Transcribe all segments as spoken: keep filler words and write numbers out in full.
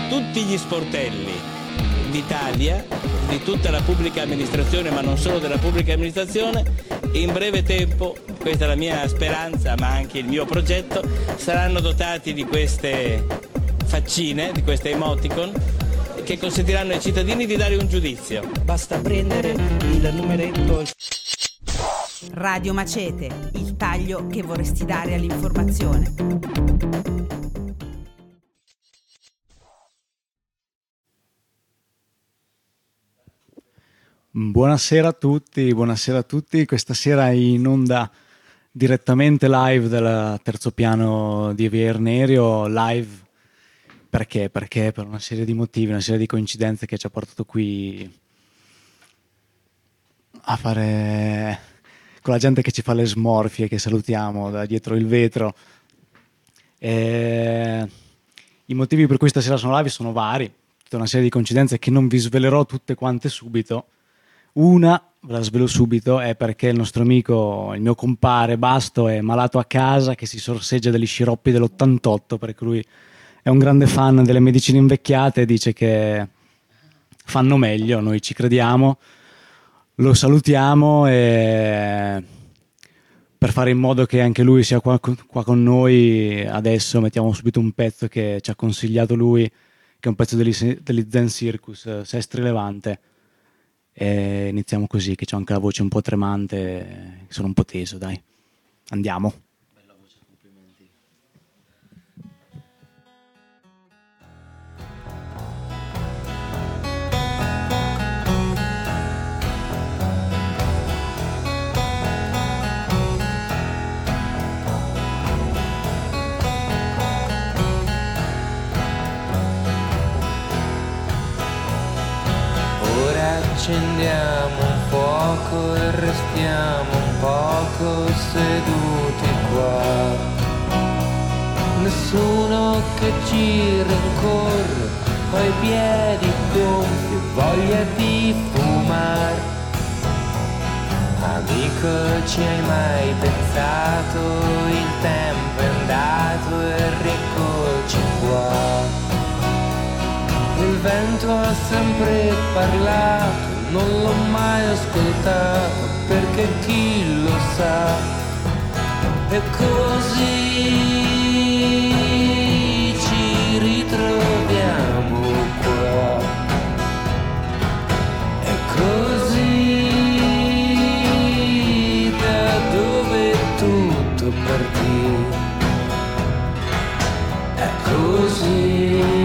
tutti gli sportelli d'Italia, di tutta la pubblica amministrazione, ma non solo della pubblica amministrazione, in breve tempo, questa è la mia speranza ma anche il mio progetto, saranno dotati di queste faccine, di queste emoticon, che consentiranno ai cittadini di dare un giudizio. Basta prendere il numeretto. Radio Macete, il taglio che vorresti dare all'informazione. Buonasera a tutti, buonasera a tutti. Questa sera in onda direttamente live dal terzo piano di Via Irnerio, live perché? Perché per una serie di motivi, una serie di coincidenze che ci ha portato qui a fare con la gente che ci fa le smorfie, che salutiamo da dietro il vetro. E i motivi per cui stasera sono live sono vari, tutta una serie di coincidenze che non vi svelerò tutte quante subito. Una, ve la svelo subito, è perché il nostro amico, il mio compare Basto, è malato a casa, che si sorseggia degli sciroppi dell'ottantotto, perché lui è un grande fan delle medicine invecchiate e dice che fanno meglio, noi ci crediamo, lo salutiamo e per fare in modo che anche lui sia qua, qua con noi adesso mettiamo subito un pezzo che ci ha consigliato lui, che è un pezzo degli, degli Zen Circus, Sestri Levante. E iniziamo così, che c'ho anche la voce un po' tremante, sono un po' teso, dai. Andiamo. Bella voce, complimenti. Accendiamo un fuoco e restiamo un poco seduti qua. Nessuno che ci rincorre, ho i piedi gonfi e voglia di fumare. Amico, ci hai mai pensato? Il tempo è andato e rieccoci qua. Il vento ha sempre parlato, non l'ho mai ascoltato, perché chi lo sa. E così ci ritroviamo qua. E così da dove tutto partì. È così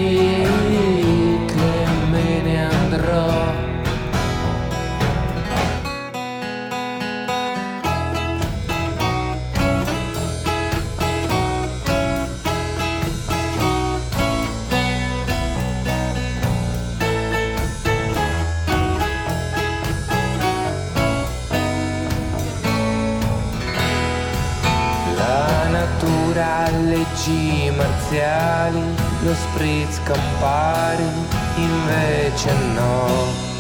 leggi marziali, lo spritz Campari, invece no.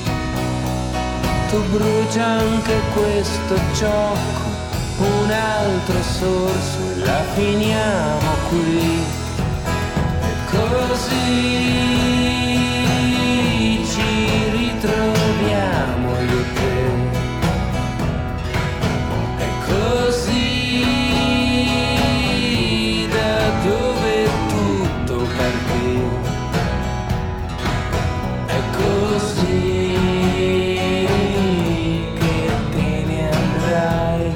Tu brucia anche questo gioco, un altro sorso e la finiamo qui. E così ci ritroviamo io e te. E così dove tutto partì. È così che te ne andrai.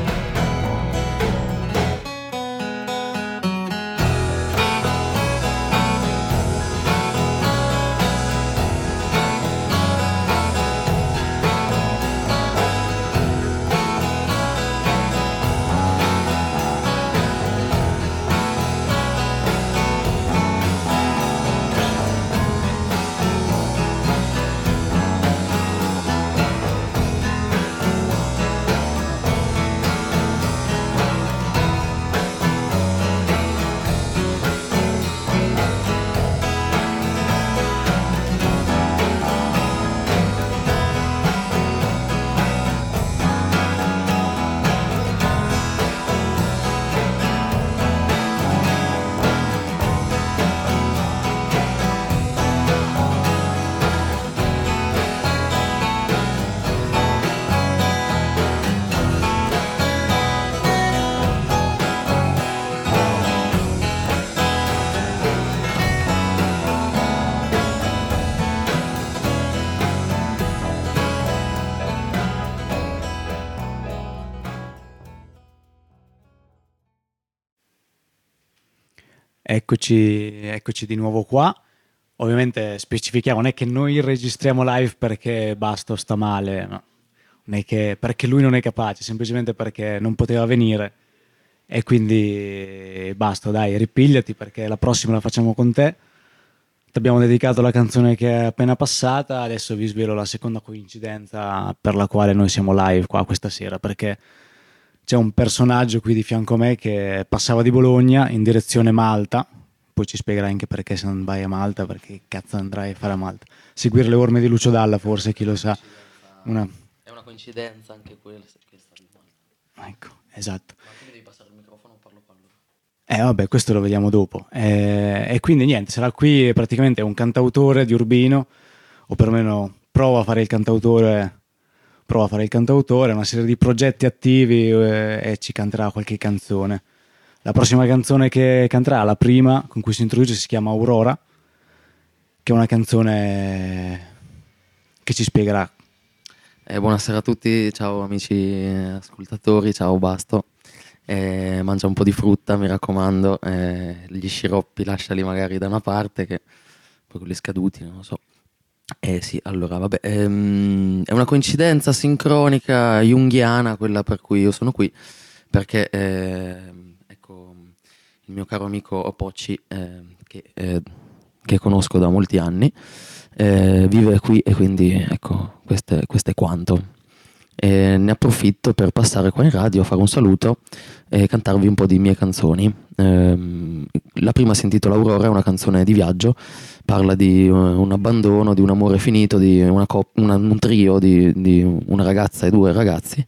Eccoci, eccoci di nuovo qua. Ovviamente specifichiamo, non è che noi registriamo live perché Basto sta male, no. Non è che perché lui non è capace, semplicemente perché non poteva venire. E quindi basta, dai, ripigliati perché la prossima la facciamo con te. Ti abbiamo dedicato la canzone che è appena passata, adesso vi svelo la seconda coincidenza per la quale noi siamo live qua questa sera, perché c'è un personaggio qui di fianco a me che passava di Bologna in direzione Malta, poi ci spiegherai anche perché se non vai a Malta, perché cazzo andrai a fare a Malta. Seguire le orme di Lucio Dalla forse, chi lo sa. Una... È una coincidenza anche quella che sta di Malta. Ecco, esatto. Ma tu mi devi passare il microfono o parlo parlo? Eh vabbè, questo lo vediamo dopo. Eh, e quindi niente, sarà qui praticamente un cantautore di Urbino, o perlomeno prova a fare il cantautore, prova a fare il cantautore, una serie di progetti attivi eh, e ci canterà qualche canzone. La prossima canzone che canterà, la prima con cui si introduce, si chiama Aurora, che è una canzone che ci spiegherà. Eh, buonasera a tutti, ciao amici ascoltatori, ciao Basto. Eh, mangia un po' di frutta, mi raccomando, eh, gli sciroppi lasciali magari da una parte, che poi quelli scaduti, non lo so. Eh sì, allora vabbè, ehm, è una coincidenza sincronica junghiana quella per cui io sono qui, perché eh, ecco, il mio caro amico Pocci, eh, che, eh, che conosco da molti anni, eh, vive qui e quindi ecco, questo è, questo è quanto. E ne approfitto per passare qua in radio, fare un saluto e cantarvi un po' di mie canzoni. Ehm, la prima si intitola Aurora, è una canzone di viaggio, parla di un abbandono, di un amore finito, di una cop- una, un trio di, di una ragazza e due ragazzi.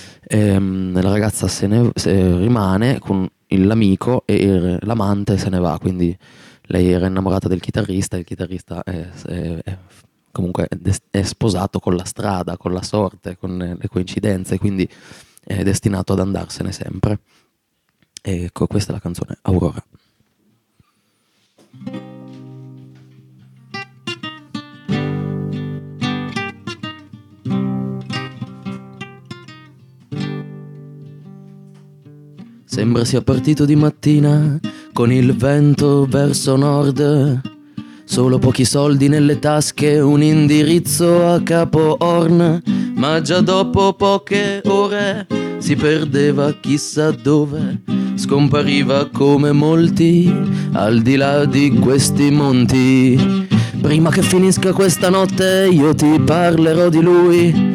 Ehm, la ragazza se ne se rimane con l'amico e il, l'amante se ne va, quindi lei era innamorata del chitarrista e il chitarrista è, è, è comunque è sposato con la strada, con la sorte, con le coincidenze, quindi è destinato ad andarsene sempre. Ecco, questa è la canzone Aurora. Sembra sia partito di mattina con il vento verso nord. Solo pochi soldi nelle tasche, un indirizzo a Capo Horn, ma già dopo poche ore si perdeva chissà dove, scompariva come molti al di là di questi monti. Prima che finisca questa notte io ti parlerò di lui.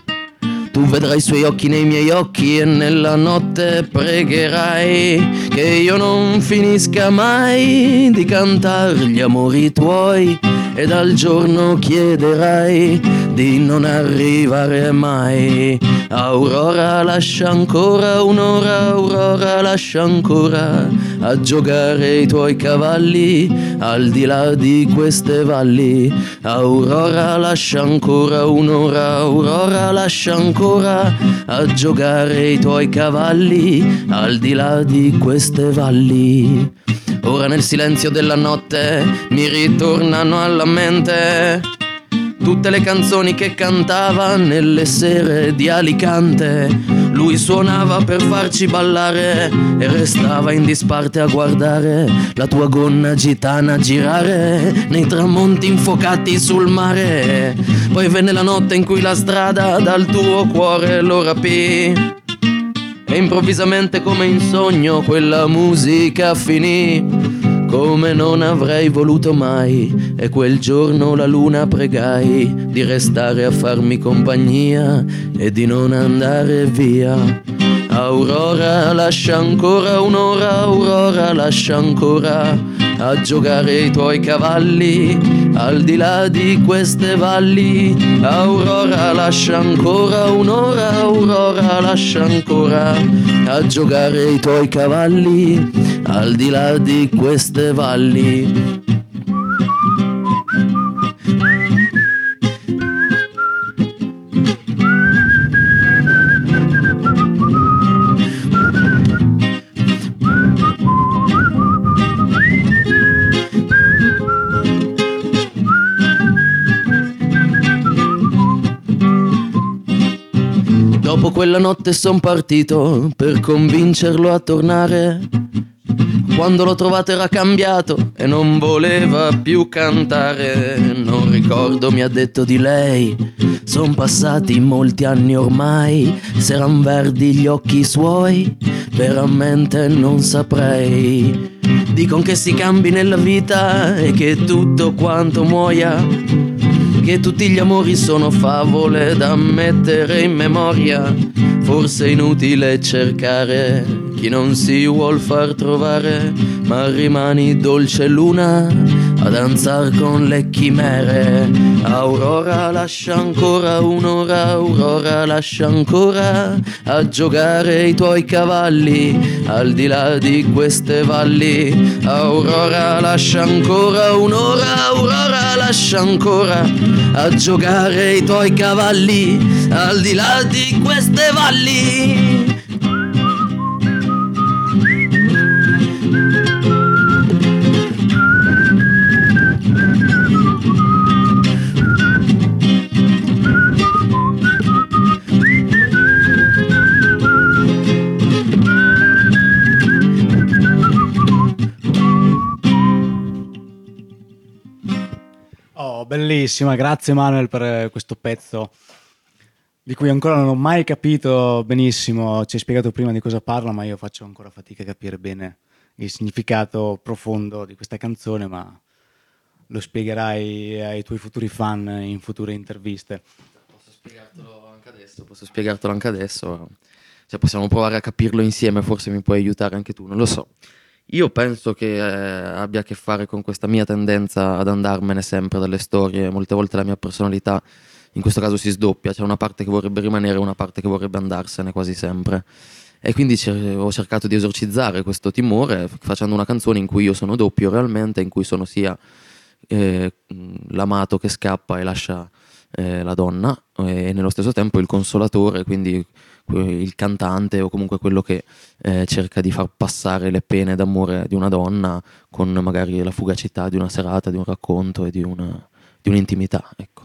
Tu vedrai i suoi occhi nei miei occhi e nella notte pregherai che io non finisca mai di cantar gli amori tuoi, e dal giorno chiederai di non arrivare mai. Aurora, lascia ancora un'ora, Aurora, lascia ancora a giocare i tuoi cavalli al di là di queste valli. Aurora, lascia ancora un'ora, Aurora, lascia ancora a giocare i tuoi cavalli al di là di queste valli. Ora nel silenzio della notte mi ritornano alla mente tutte le canzoni che cantava nelle sere di Alicante. Lui suonava per farci ballare e restava in disparte a guardare la tua gonna gitana girare nei tramonti infuocati sul mare. Poi venne la notte in cui la strada dal tuo cuore lo rapì e improvvisamente come in sogno quella musica finì. Come non avrei voluto mai, e quel giorno la luna pregai di restare a farmi compagnia e di non andare via. Aurora, lascia ancora un'ora, Aurora, lascia ancora a giocare i tuoi cavalli al di là di queste valli. Aurora, lascia ancora un'ora, Aurora, lascia ancora a giocare i tuoi cavalli al di là di queste valli. Dopo quella notte son partito per convincerlo a tornare. Quando l'ho trovato era cambiato e non voleva più cantare. Non ricordo, mi ha detto di lei, son passati molti anni ormai. S'eran verdi gli occhi suoi, veramente non saprei. Dicon che si cambi nella vita e che tutto quanto muoia, che tutti gli amori sono favole da mettere in memoria. Forse è inutile cercare chi non si vuol far trovare, ma rimani dolce luna a danzar con le chimere. Aurora lascia ancora un'ora, Aurora lascia ancora a giocare i tuoi cavalli al di là di queste valli. Aurora lascia ancora un'ora, Aurora lascia ancora a giocare i tuoi cavalli al di là di queste valli. Oh, bellissima, grazie Manuel per questo pezzo di cui ancora non ho mai capito benissimo. Ci hai spiegato prima di cosa parla, ma io faccio ancora fatica a capire bene il significato profondo di questa canzone, ma lo spiegherai ai tuoi futuri fan in future interviste. Posso spiegartelo anche adesso, posso spiegartelo anche adesso. Cioè, possiamo provare a capirlo insieme, forse mi puoi aiutare anche tu, non lo so. Io penso che eh, abbia a che fare con questa mia tendenza ad andarmene sempre dalle storie. Molte volte la mia personalità in questo caso si sdoppia, c'è una parte che vorrebbe rimanere e una parte che vorrebbe andarsene quasi sempre. E quindi cer- ho cercato di esorcizzare questo timore facendo una canzone in cui io sono doppio realmente, in cui sono sia eh, l'amato che scappa e lascia eh, la donna e nello stesso tempo il consolatore, quindi il cantante o comunque quello che eh, cerca di far passare le pene d'amore di una donna con magari la fugacità di una serata, di un racconto e di, una, di un'intimità, ecco.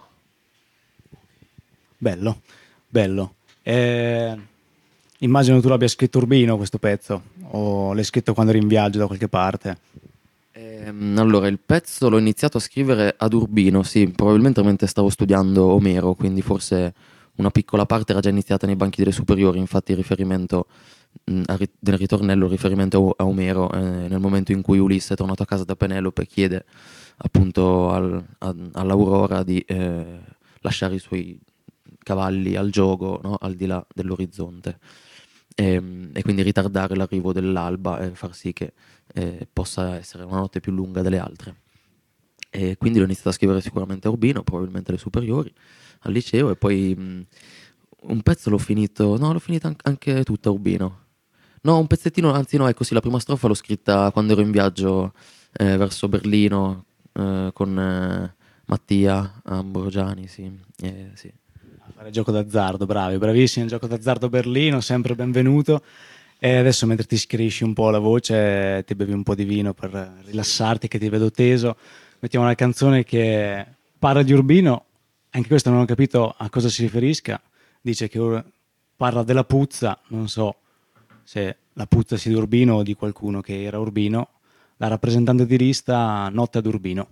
Bello, bello. Eh, immagino tu l'abbia scritto Urbino questo pezzo, o l'hai scritto quando eri in viaggio da qualche parte? Eh, allora, il pezzo l'ho iniziato a scrivere ad Urbino, sì, probabilmente mentre stavo studiando Omero, quindi forse una piccola parte era già iniziata nei banchi delle superiori. Infatti il riferimento mh, ri- del ritornello, il riferimento a Omero, eh, nel momento in cui Ulisse è tornato a casa da Penelope, chiede appunto al, a, all'Aurora di eh, lasciare i suoi cavalli al giogo, no? Al di là dell'orizzonte, e, e quindi ritardare l'arrivo dell'alba e far sì che eh, possa essere una notte più lunga delle altre. E quindi l'ho iniziato a scrivere sicuramente a Urbino, probabilmente alle superiori, al liceo, e poi mh, un pezzo l'ho finito, no, l'ho finita an- anche tutta a Urbino. No, un pezzettino, anzi no, ecco sì, la prima strofa l'ho scritta quando ero in viaggio eh, verso Berlino eh, con eh, Mattia Ambrogiani, sì, eh, sì. A fare gioco d'azzardo, bravi, bravissimi, gioco d'azzardo Berlino, sempre benvenuto. E adesso mentre ti schiarisci un po' la voce, ti bevi un po' di vino per rilassarti, che ti vedo teso, mettiamo una canzone che parla di Urbino. Anche questo non ho capito a cosa si riferisca. Dice che ora parla della puzza, non so se la puzza sia di Urbino o di qualcuno che era Urbino. La rappresentante di lista Notte ad Urbino.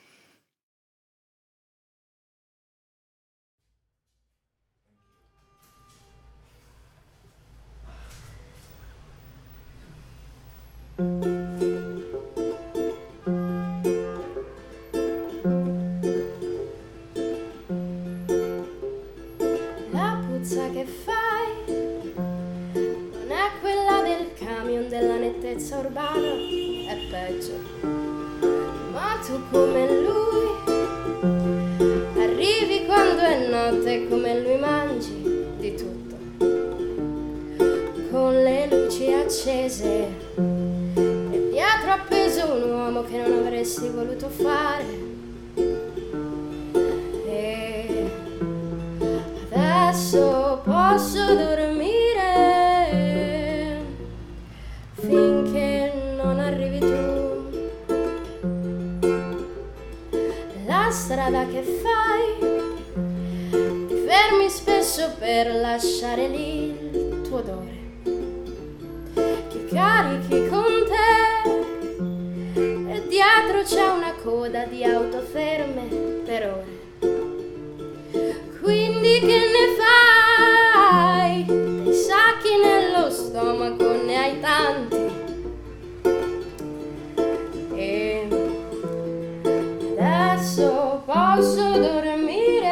La puzza che fai non è quella del camion della nettezza urbana, è peggio. Ma tu come lui arrivi quando è notte e come lui mangi di tutto, con le luci accese e dietro appeso un uomo che non avresti voluto fare. E adesso posso dormire finché non arrivi tu. La strada che fai, ti fermi spesso per lasciare lì il tuo odore che carichi con te coda di auto ferme per ore. Quindi che ne fai? Dei sacchi nello stomaco ne hai tanti. E adesso posso dormire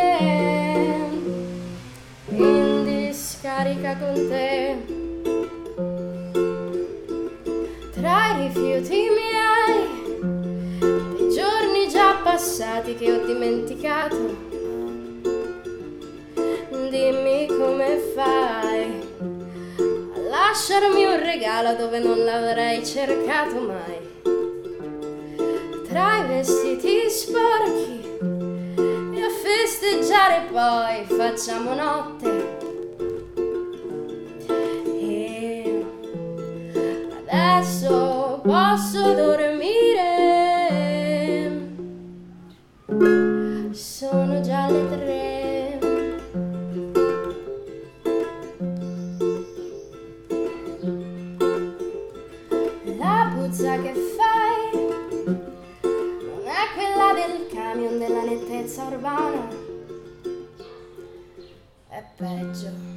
in discarica con te. Tra i rifiuti miei, dei giorni già passati che ho dimenticato. Dimmi come fai a lasciarmi un regalo dove non l'avrei cercato mai. Tra i vestiti sporchi e a festeggiare poi facciamo notte. E adesso posso dormire. Sono già le tre. La puzza che fai non è quella del camion della nettezza urbana, è peggio.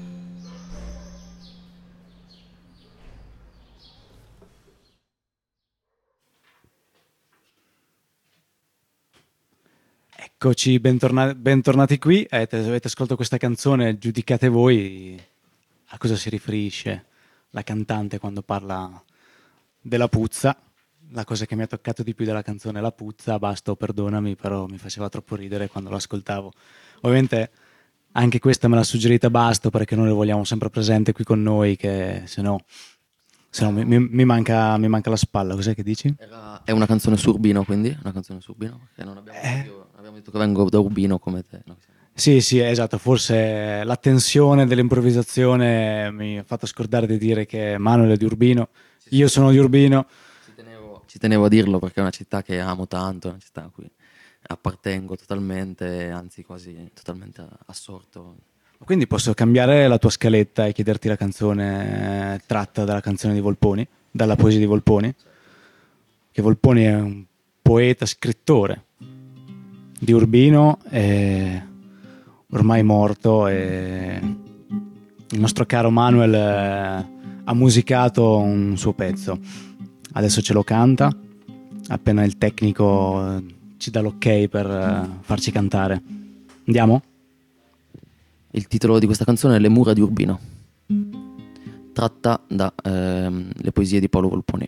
Eccoci, bentorna- bentornati qui. Avete, avete ascoltato questa canzone, giudicate voi a cosa si riferisce la cantante quando parla della puzza. La cosa che mi ha toccato di più della canzone è la puzza, basta o perdonami, però mi faceva troppo ridere quando lo ascoltavo. Ovviamente anche questa me l'ha suggerita Basto, perché noi lo vogliamo sempre presente qui con noi, che se no, se no mi, mi, mi, manca, mi manca la spalla. Cos'è che dici? Era, è una canzone su Urbino, quindi? Una canzone su Urbino? Perché non abbiamo, Eh. io- abbiamo detto che vengo da Urbino come te. No? Sì, sì, esatto, forse la tensione dell'improvvisazione mi ha fatto scordare di dire che Manuel è di Urbino, io sono di Urbino. Ci tenevo, ci tenevo a dirlo perché è una città che amo tanto, è una città a cui appartengo totalmente, anzi quasi totalmente assorto. Quindi posso cambiare la tua scaletta e chiederti la canzone eh, tratta dalla canzone di Volponi, dalla poesia di Volponi, che Volponi è un poeta, scrittore di Urbino, è ormai morto, e il nostro caro Manuel eh, ha musicato un suo pezzo, adesso ce lo canta, appena il tecnico eh, ci dà l'ok per eh, farci cantare. Andiamo? Il titolo di questa canzone è Le mura di Urbino, tratta da ehm, le poesie di Paolo Volponi.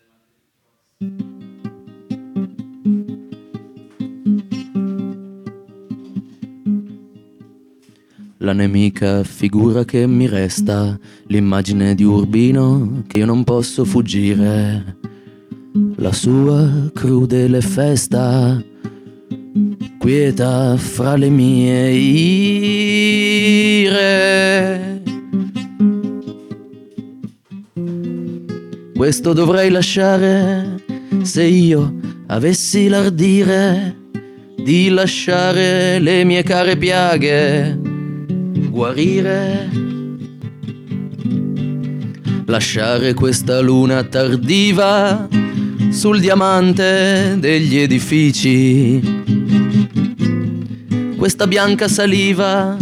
La nemica figura che mi resta, l'immagine di Urbino che io non posso fuggire, la sua crudele festa, quieta fra le mie ire. Questo dovrei lasciare se io avessi l'ardire di lasciare le mie care piaghe guarire. Lasciare questa luna tardiva sul diamante degli edifici, questa bianca saliva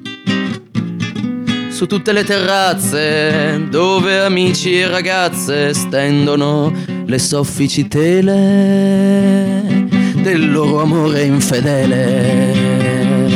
su tutte le terrazze dove amici e ragazze stendono le soffici tele del loro amore infedele.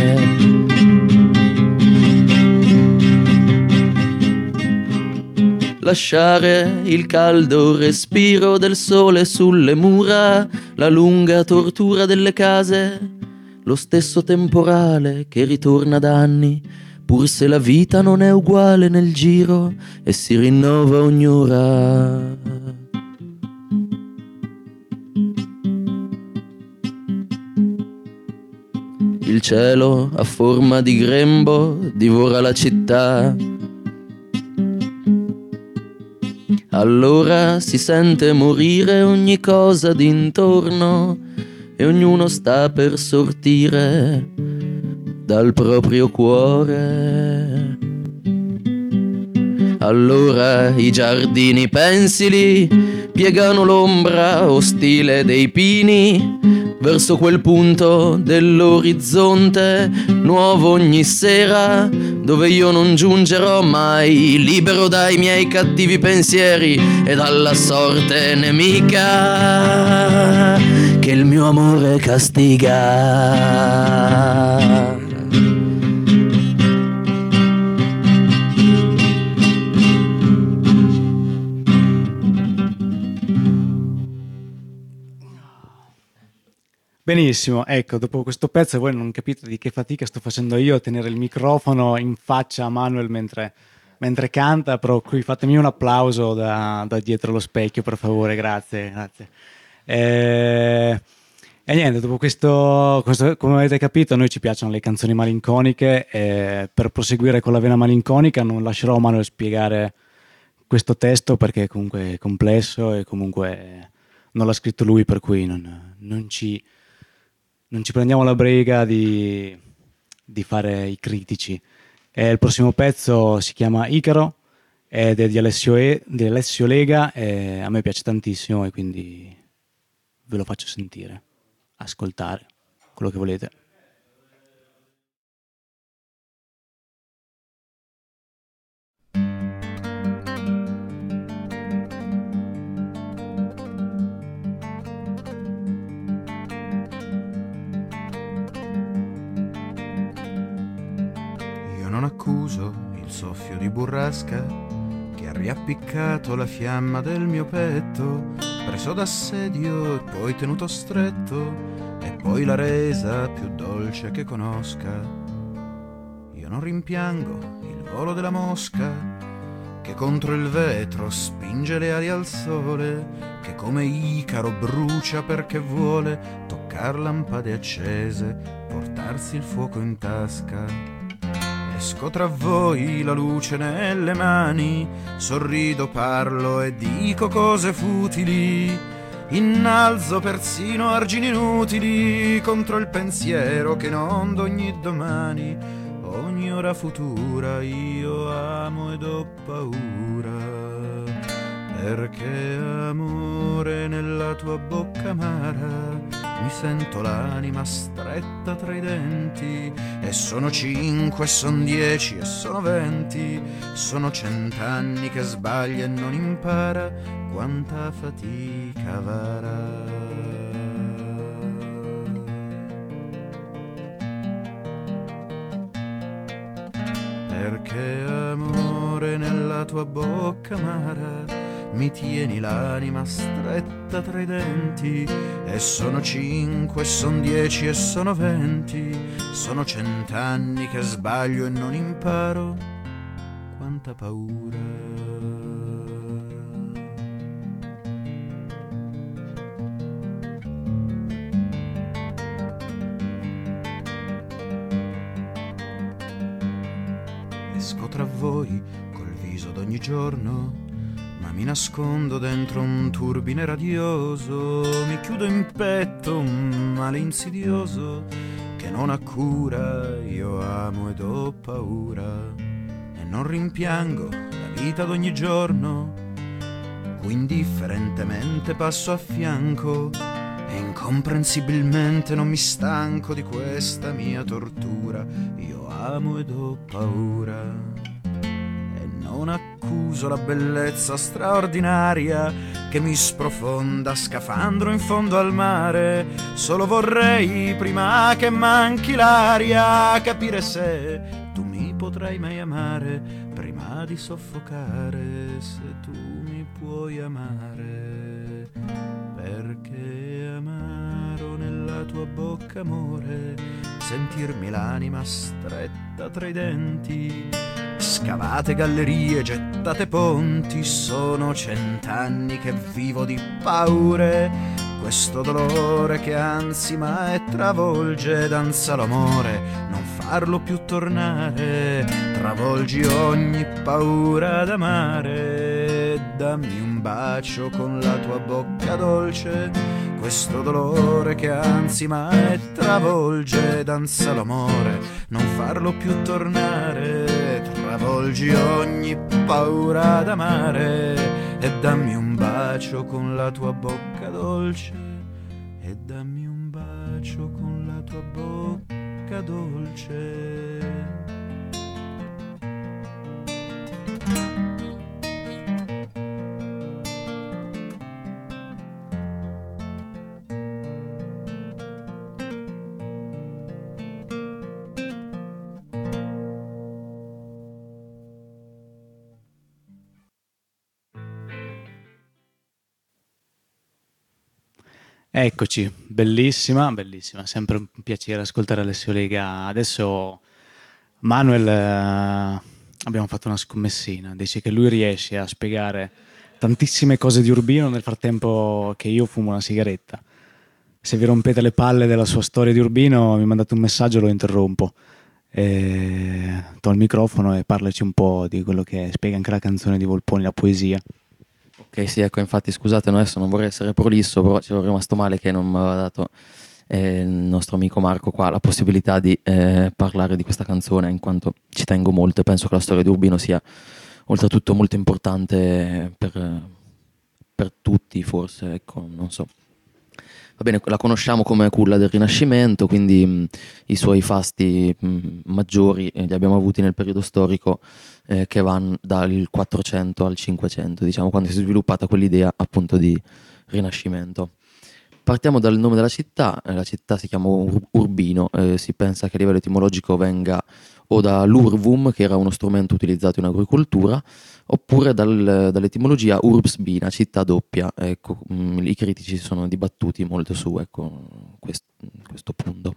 Lasciare il caldo respiro del sole sulle mura, la lunga tortura delle case, lo stesso temporale che ritorna da anni, pur se la vita non è uguale nel giro e si rinnova ogni ora. Il cielo a forma di grembo divora la città. Allora si sente morire ogni cosa d'intorno e ognuno sta per sortire dal proprio cuore. Allora i giardini pensili piegano l'ombra ostile dei pini verso quel punto dell'orizzonte nuovo ogni sera, dove io non giungerò mai, libero dai miei cattivi pensieri e dalla sorte nemica che il mio amore castiga. Benissimo, ecco, dopo questo pezzo voi non capite di che fatica sto facendo io a tenere il microfono in faccia a Manuel mentre, mentre canta, però qui fatemi un applauso da, da dietro lo specchio, per favore, grazie, grazie. E, e niente, dopo questo, questo, come avete capito, a noi ci piacciono le canzoni malinconiche e per proseguire con la vena malinconica non lascerò a Manuel spiegare questo testo perché comunque è complesso e comunque non l'ha scritto lui, per cui non, non ci... non ci prendiamo la briga di, di fare i critici. E il prossimo pezzo si chiama Icaro ed è di Alessio, e, di Alessio Lega e a me piace tantissimo e quindi ve lo faccio sentire, ascoltare, quello che volete. Non accuso il soffio di burrasca che ha riappiccato la fiamma del mio petto, preso d'assedio e poi tenuto stretto, e poi la resa più dolce che conosca. Io non rimpiango il volo della mosca che contro il vetro spinge le ali al sole, che come Icaro brucia perché vuole toccar lampade accese, portarsi il fuoco in tasca. Esco tra voi, la luce nelle mani, sorrido, parlo e dico cose futili, innalzo persino argini inutili contro il pensiero che non d'ogni domani, ogni ora futura io amo ed ho paura. Perché amore nella tua bocca amara mi sento l'anima stretta tra i denti, e sono cinque, son dieci e sono venti, sono cent'anni che sbaglia e non impara quanta fatica varrà. Perché amore nella tua bocca amara mi tieni l'anima stretta tra i denti, e sono cinque, son dieci e sono venti, sono cent'anni che sbaglio e non imparo quanta paura. Esco tra voi col viso d'ogni giorno, ma mi nascondo dentro un turbine radioso, mi chiudo in petto un male insidioso che non ha cura, io amo ed ho paura, e non rimpiango la vita d'ogni giorno, cui indifferentemente passo a fianco, e incomprensibilmente non mi stanco di questa mia tortura, io amo ed ho paura. Non accuso la bellezza straordinaria che mi sprofonda scafandro in fondo al mare, solo vorrei prima che manchi l'aria capire se tu mi potrai mai amare, prima di soffocare se tu mi puoi amare. Perché amaro nella tua bocca amore, sentirmi l'anima stretta tra i denti, scavate gallerie, gettate ponti, sono cent'anni che vivo di paure, questo dolore che ansima e travolge, danza l'amore, non farlo più tornare, travolgi ogni paura d'amare, dammi un bacio con la tua bocca dolce, questo dolore che ansima e travolge, danza l'amore, non farlo più tornare, tra travolgi ogni paura d'amare e dammi un bacio con la tua bocca dolce, e dammi un bacio con la tua bocca dolce. Eccoci, bellissima, bellissima, sempre un piacere ascoltare Alessio Lega. Adesso Manuel, eh, abbiamo fatto una scommessina, dice che lui riesce a spiegare tantissime cose di Urbino nel frattempo che io fumo una sigaretta. Se vi rompete le palle della sua storia di Urbino, mi mandate un messaggio, lo interrompo. E to il microfono e parlaci un po' di quello che spiega anche la canzone di Volponi, la poesia. Ok, sì, ecco, infatti scusate, no, adesso non vorrei essere prolisso, però ci è rimasto male che non mi aveva dato eh, il nostro amico Marco qua la possibilità di eh, parlare di questa canzone, in quanto ci tengo molto e penso che la storia di Urbino sia oltretutto molto importante per, per tutti, forse, ecco, non so. Va bene, la conosciamo come culla del Rinascimento, quindi mh, i suoi fasti mh, maggiori eh, li abbiamo avuti nel periodo storico eh, che vanno dal quattrocento al cinquecento, diciamo, quando si è sviluppata quell'idea appunto di Rinascimento. Partiamo dal nome della città, eh, la città si chiama Ur- Urbino, eh, si pensa che a livello etimologico venga o dall'urvum, che era uno strumento utilizzato in agricoltura, oppure dal, dall'etimologia urbs bina, città doppia. Ecco, mh, i critici sono dibattuti molto su ecco, quest, questo punto.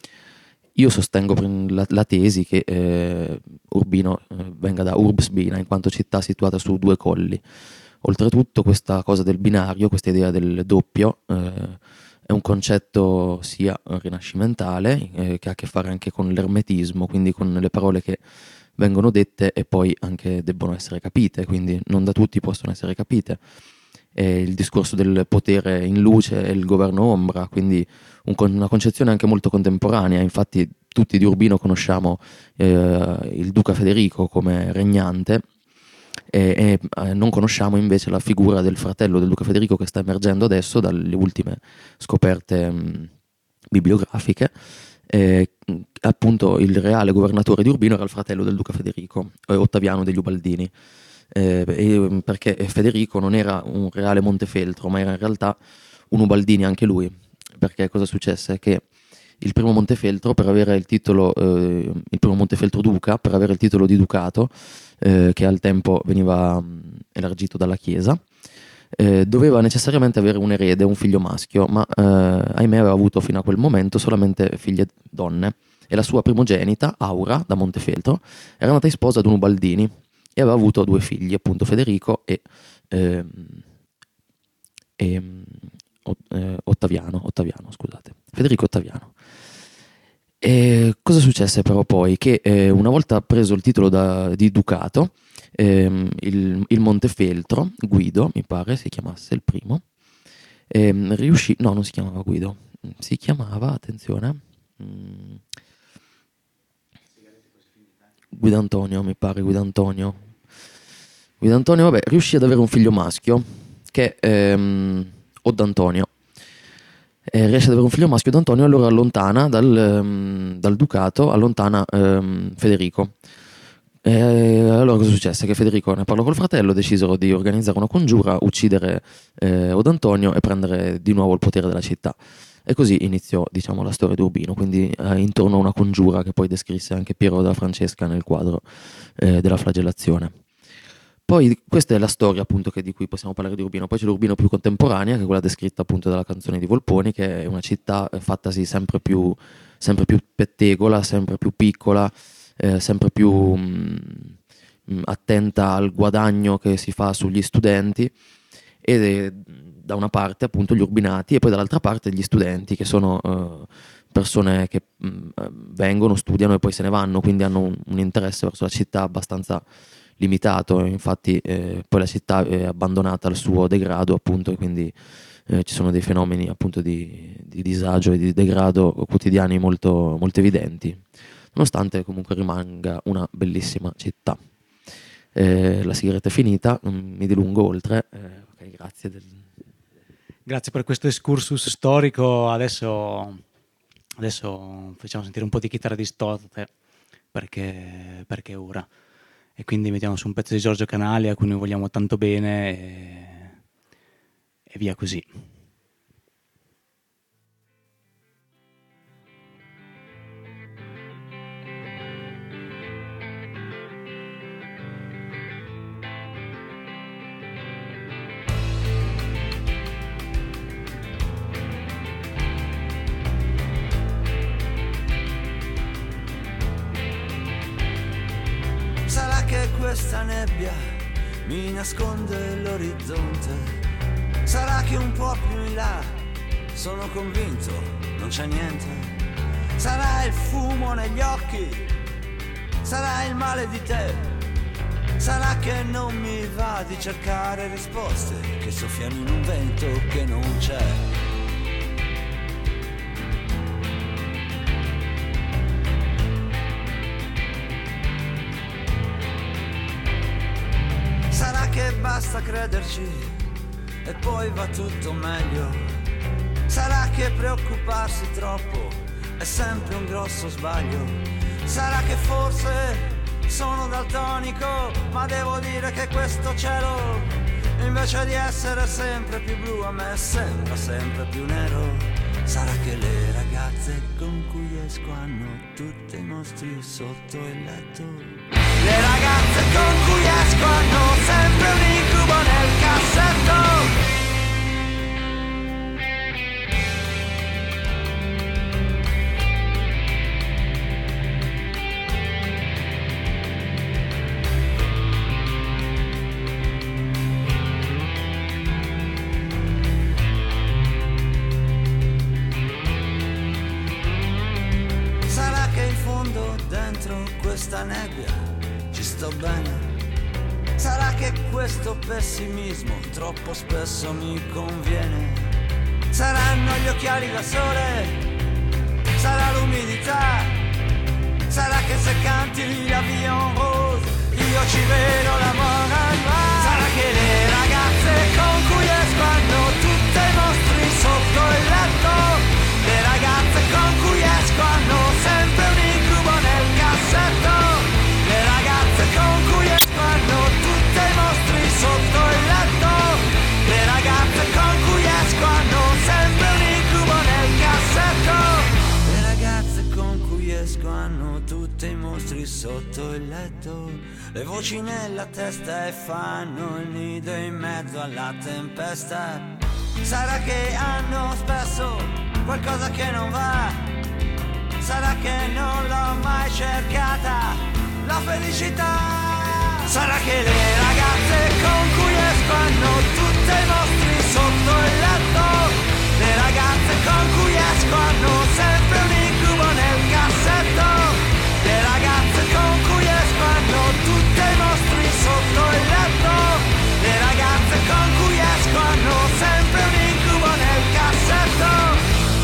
Io sostengo la, la tesi che eh, Urbino eh, venga da urbs bina, in quanto città situata su due colli. Oltretutto questa cosa del binario, questa idea del doppio, eh, è un concetto sia rinascimentale, eh, che ha a che fare anche con l'ermetismo, quindi con le parole che vengono dette e poi anche debbono essere capite, quindi non da tutti possono essere capite. E il discorso del potere in luce e il governo ombra, quindi un, una concezione anche molto contemporanea. Infatti tutti di Urbino conosciamo eh, il duca Federico come regnante, e, e non conosciamo invece la figura del fratello del duca Federico, che sta emergendo adesso dalle ultime scoperte mh, bibliografiche. Eh, appunto il reale governatore di Urbino era il fratello del duca Federico, eh, Ottaviano degli Ubaldini, eh, e, perché Federico non era un reale Montefeltro, ma era in realtà un Ubaldini anche lui. Perché cosa successe? Che il primo Montefeltro, per avere il titolo, eh, il primo Montefeltro duca, per avere il titolo di ducato, eh, che al tempo veniva mh, elargito dalla Chiesa, eh, doveva necessariamente avere un erede, un figlio maschio, ma eh, ahimè aveva avuto fino a quel momento solamente figlie donne, e la sua primogenita, Aura, da Montefeltro, era andata in sposa ad un Ubaldini e aveva avuto due figli, appunto Federico e, eh, e eh, Ottaviano, Ottaviano, scusate, Federico Ottaviano. E cosa successe però poi? Che eh, una volta preso il titolo da, di ducato, ehm, il, il Montefeltro, Guido, mi pare si chiamasse il primo, ehm, riuscì, no non si chiamava Guido, si chiamava, attenzione, mh, Guido Antonio, mi pare, Guido Antonio. Guido Antonio, vabbè, riuscì ad avere un figlio maschio, che è ehm, Odantonio. Eh, riesce ad avere un figlio maschio d'Antonio, allora allontana dal, um, dal ducato, allontana um, Federico. E allora cosa successe? Che Federico ne parlò col fratello, decisero di organizzare una congiura, uccidere eh, Odantonio e prendere di nuovo il potere della città. E così iniziò, diciamo, la storia di Urbino, quindi eh, intorno a una congiura che poi descrisse anche Piero della Francesca nel quadro eh, della flagellazione. Poi questa è la storia appunto che, di cui possiamo parlare di Urbino. Poi c'è l'Urbino più contemporanea, che è quella descritta appunto dalla canzone di Volponi, che è una città fattasi sempre più, sempre più pettegola, sempre più piccola, eh, sempre più mh, attenta al guadagno che si fa sugli studenti, ed è da una parte appunto gli urbinati e poi dall'altra parte gli studenti, che sono eh, persone che mh, vengono, studiano e poi se ne vanno, quindi hanno un, un interesse verso la città abbastanza limitato. Infatti eh, poi la città è abbandonata al suo degrado appunto, e quindi eh, ci sono dei fenomeni appunto di, di disagio e di degrado quotidiani molto, molto evidenti. nonostante comunque rimanga una bellissima città. Eh, la sigaretta è finita, non mi dilungo oltre. Eh, ok, grazie. Del... Grazie per questo excursus storico. Adesso, adesso facciamo sentire un po' di chitarra distorte perché, perché è ora. E quindi mettiamo su un pezzo di Giorgio Canali a cui noi vogliamo tanto bene e, e via così. Sarà che questa nebbia mi nasconde l'orizzonte. Sarà che un po' più in là sono convinto non c'è niente. Sarà il fumo negli occhi, sarà il male di te. Sarà che non mi va di cercare risposte che soffiano in un vento che non c'è. Sarà che basta crederci e poi va tutto meglio. Sarà che preoccuparsi troppo è sempre un grosso sbaglio. Sarà che forse sono daltonico, ma devo dire che questo cielo, invece di essere sempre più blu, a me sembra sempre più nero. Sarà che le ragazze con cui esco hanno tutti i mostri sotto il letto. Le ragazze con cui esco hanno sempre un incubo nel cassetto. Sarà che in fondo dentro questa nebbia ci sto bene. Sarà che questo pessimismo troppo spesso mi conviene. Saranno gli occhiali da sole, sarà l'umidità. Sarà che se canti la vie en rose io ci vedo l'amore al mare. Sarà che le ragazze con cui esco hanno tutte i mostri sotto il letto. Le ragazze con cui esco hanno sempre un incubo nel cassetto. Le ragazze con cui esco hanno tutti i mostri sotto il letto. Le ragazze con cui esco hanno sempre un incubo nel cassetto. Le ragazze con cui esco hanno tutti i mostri sotto il letto. Le voci nella testa e fanno il nido in mezzo alla tempesta. Sarà che hanno spesso qualcosa che non va. Sarà che non l'ho mai cercata la felicità. Sarà che le ragazze con cui esco hanno tutti i mostri sotto il letto. Le ragazze con cui esco hanno sempre un incubo nel cassetto. Le ragazze con cui esco hanno tutti i mostri sotto il letto. Le ragazze con cui esco hanno sempre un incubo nel cassetto.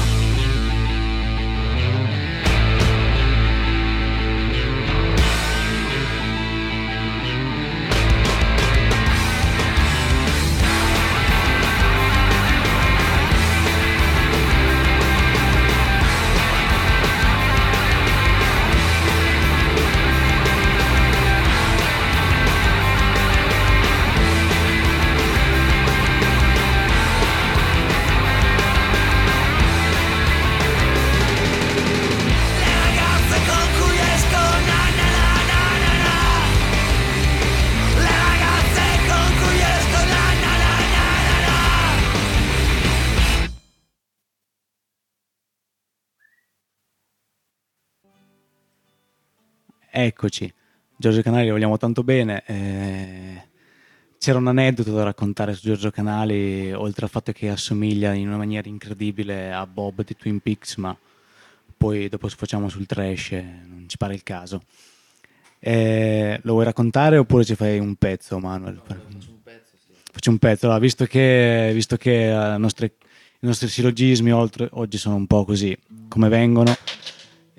Eccoci, Giorgio Canali lo vogliamo tanto bene. Eh, c'era un aneddoto da raccontare su Giorgio Canali, oltre al fatto che assomiglia in una maniera incredibile a Bob di Twin Peaks, ma poi dopo sfociamo sul trash, non ci pare il caso. Eh, lo vuoi raccontare oppure ci fai un pezzo, Manuel? No, faccio un pezzo, sì. Faccio un pezzo, allora, visto che, visto che uh, nostre, i nostri sillogismi oltre, oggi sono un po' così come vengono.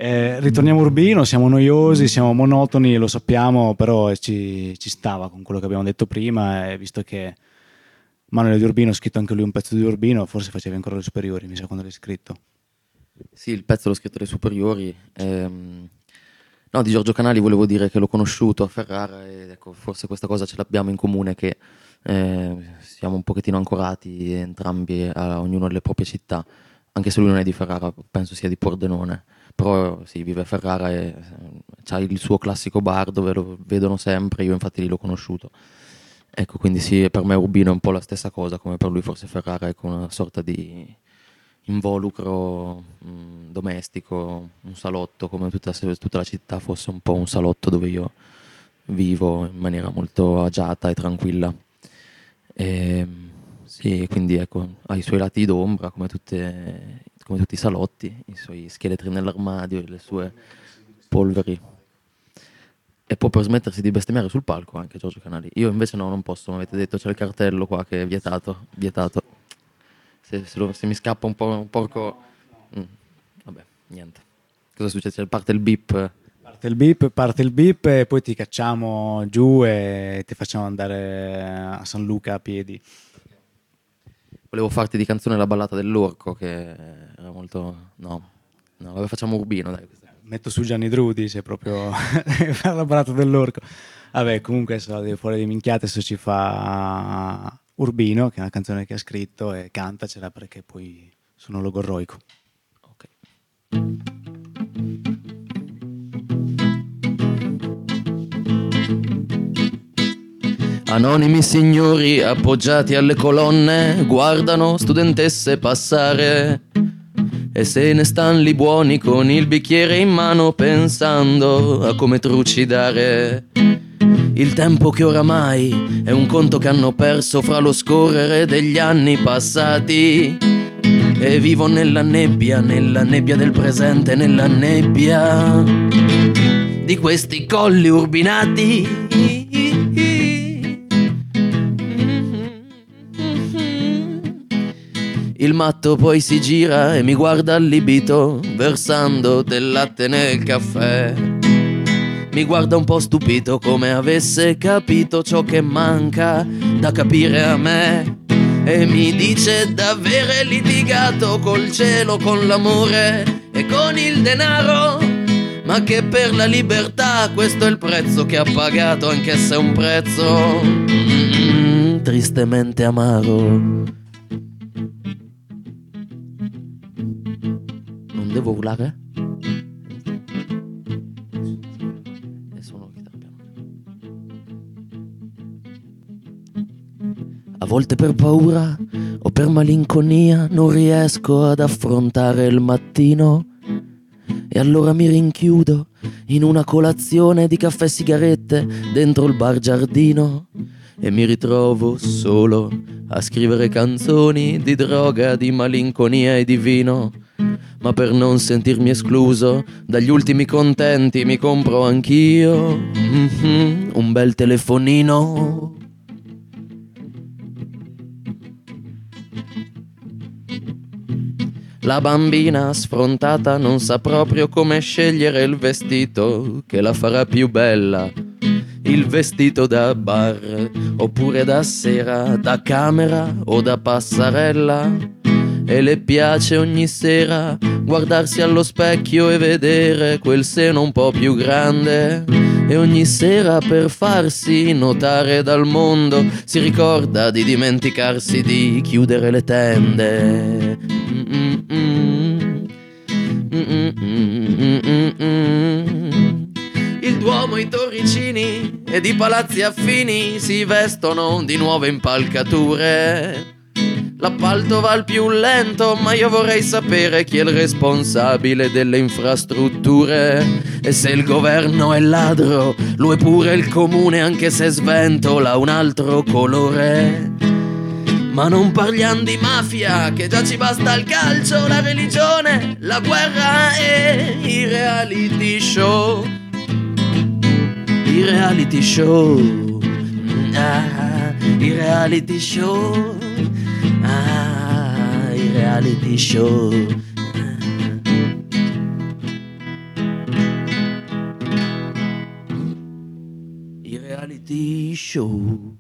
Eh, ritorniamo a Urbino, siamo noiosi, siamo monotoni, lo sappiamo, però ci, ci stava con quello che abbiamo detto prima, e visto che Manuel di Urbino ha scritto anche lui un pezzo di Urbino, forse facevi ancora le superiori, mi sa, quando l'hai scritto. Sì, il pezzo l'ho scritto alle superiori. Ehm... No, di Giorgio Canali volevo dire che l'ho conosciuto a Ferrara e ecco, forse questa cosa ce l'abbiamo in comune, che eh, siamo un pochettino ancorati entrambi a ognuno delle proprie città, anche se lui non è di Ferrara, penso sia di Pordenone, però sì, vive a Ferrara e ha il suo classico bar dove lo vedono sempre, io infatti lì l'ho conosciuto. Ecco, quindi sì, per me Urbino è un po' la stessa cosa, come per lui forse Ferrara è una sorta di involucro mh, domestico, un salotto, come tutta, tutta la città fosse un po' un salotto dove io vivo in maniera molto agiata e tranquilla. E, sì, quindi ecco, ha i suoi lati d'ombra come, tutte, come tutti i salotti, i suoi scheletri nell'armadio e le sue polveri. E può permettersi di bestemmiare sul palco anche Giorgio Canali. Io invece no, non posso, mi avete detto c'è il cartello qua che è vietato, vietato. Se, se, lo, se mi scappa un po' un porco... Mm, vabbè, niente. Cosa succede? Parte il beep. Parte il beep, parte il beep e poi ti cacciamo giù e ti facciamo andare a San Luca a piedi. Volevo farti di canzone la ballata dell'orco, che era molto... No, no, vabbè, facciamo Urbino, dai. Metto su Gianni Drudi, se proprio fa la ballata dell'orco. Vabbè, comunque adesso devo fuori di minchiate, se ci fa Urbino, che è una canzone che ha scritto, e cantacela perché poi sono logorroico. Ok. Anonimi signori appoggiati alle colonne guardano studentesse passare e se ne stan lì buoni con il bicchiere in mano pensando a come trucidare il tempo che oramai è un conto che hanno perso fra lo scorrere degli anni passati e vivo nella nebbia, nella nebbia del presente, nella nebbia di questi colli urbinati. Il matto poi si gira e mi guarda allibito, versando del latte nel caffè. Mi guarda un po' stupito come avesse capito ciò che manca da capire a me. E mi dice d'aver litigato col cielo, con l'amore e con il denaro, ma che per la libertà questo è il prezzo che ha pagato, anche se è un prezzo mm, tristemente amaro. Devo urlare? A volte per paura o per malinconia non riesco ad affrontare il mattino e allora mi rinchiudo in una colazione di caffè e sigarette dentro il bar giardino e mi ritrovo solo a scrivere canzoni di droga, di malinconia e di vino. Ma per non sentirmi escluso dagli ultimi contenti mi compro anch'io mm-hmm, un bel telefonino. La bambina sfrontata non sa proprio come scegliere il vestito che la farà più bella. Il vestito da bar oppure da sera, da camera o da passarella. E le piace ogni sera guardarsi allo specchio e vedere quel seno un po' più grande. E ogni sera per farsi notare dal mondo si ricorda di dimenticarsi di chiudere le tende. Mm-mm-mm. Mm-mm-mm. Il Duomo, i Torricini ed i palazzi affini si vestono di nuove impalcature. L'appalto va al più lento, ma io vorrei sapere chi è il responsabile delle infrastrutture. E se il governo è ladro, lo è pure il comune, anche se sventola un altro colore. Ma non parliamo di mafia, che già ci basta il calcio, la religione, la guerra e i reality show. I reality show, ah, i reality show. Ah, i reality show. Reality Show.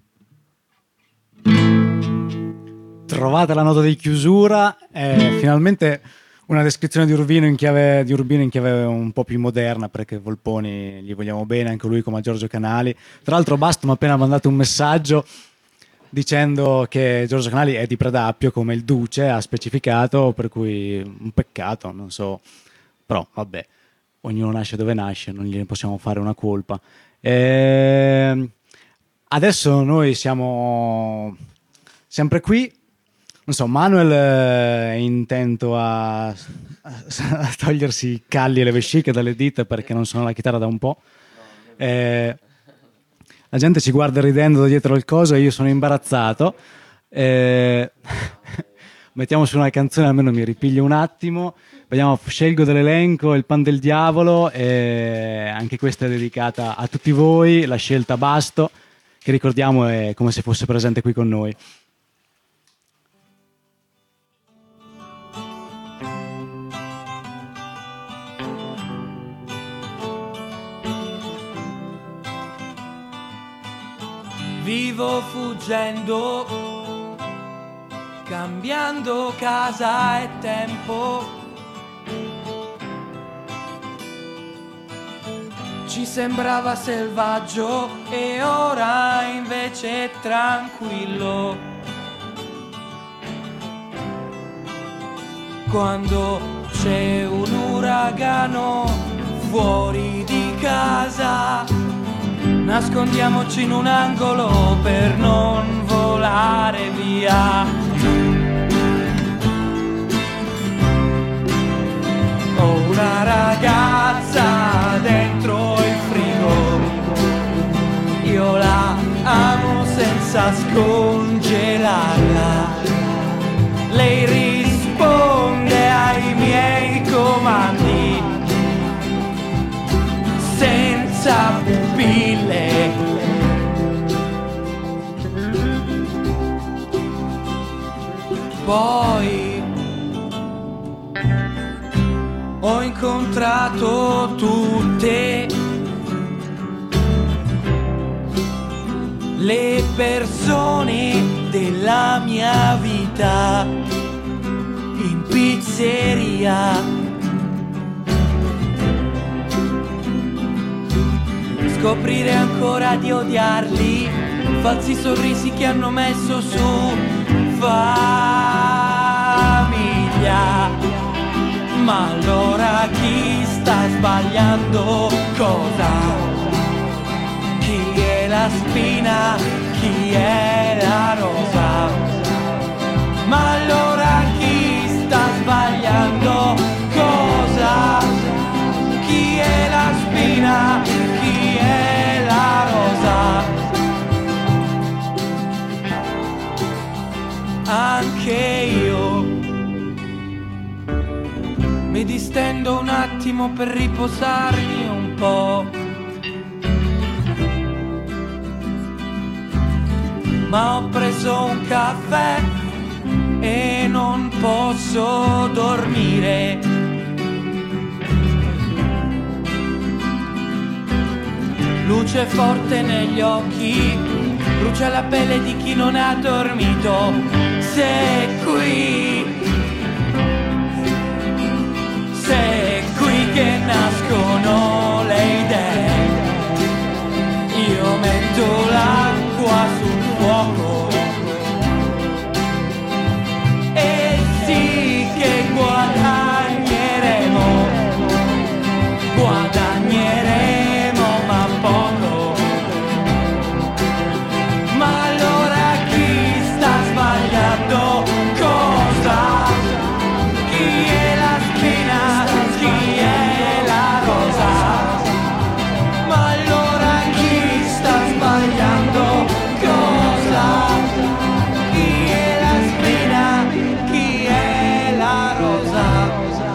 Trovate la nota di chiusura, eh, finalmente una descrizione di Urbino in chiave di Urbino in chiave un po' più moderna, perché Volponi gli vogliamo bene, anche lui come a Giorgio Canali. Tra l'altro Bast mi ha appena mandato un messaggio dicendo che Giorgio Canali è di Predappio, come il Duce ha specificato, per cui un peccato, non so, però vabbè, ognuno nasce dove nasce, non gliene possiamo fare una colpa. E adesso noi siamo sempre qui. Non so, Manuel è intento a, a, a togliersi i calli e le vesciche dalle dita perché non suona la chitarra da un po'. Eh, la gente ci guarda ridendo da dietro il coso e io sono imbarazzato. Eh, mettiamo su una canzone, almeno mi ripiglio un attimo. Vediamo, scelgo dell'elenco Il Pan del Diavolo, e anche questa è dedicata a tutti voi, la scelta Basto, che ricordiamo è come se fosse presente qui con noi. Vivo fuggendo, cambiando casa e tempo. Ci sembrava selvaggio e ora invece è tranquillo. Quando c'è un uragano fuori di casa, nascondiamoci in un angolo per non volare via. Ho una ragazza dentro il frigo, io la amo senza scongelarla. Lei risponde ai miei comandi senza pupille. Poi ho incontrato tutte le persone della mia vita in pizzeria. Scoprire ancora di odiarli, falsi sorrisi che hanno messo su famiglia. Ma allora chi sta sbagliando cosa? Chi è la spina? Chi è la rosa? Ma allora chi sta sbagliando cosa? Chi è la spina? Chi è la rosa? Anche io mi distendo un attimo per riposarmi un po', ma ho preso un caffè e non posso dormire. Luce forte negli occhi, brucia la pelle di chi non ha dormito. Sei qui, sei qui che nascono le idee. Io metto l'acqua sul fuoco e sì che guadagneremo, guadagneremo ma poco. Ma allora chi sta sbagliando cosa? Chi è la spina? Chi è la rosa? Ma allora chi sta sbagliando cosa? Chi è la spina? Chi è la rosa?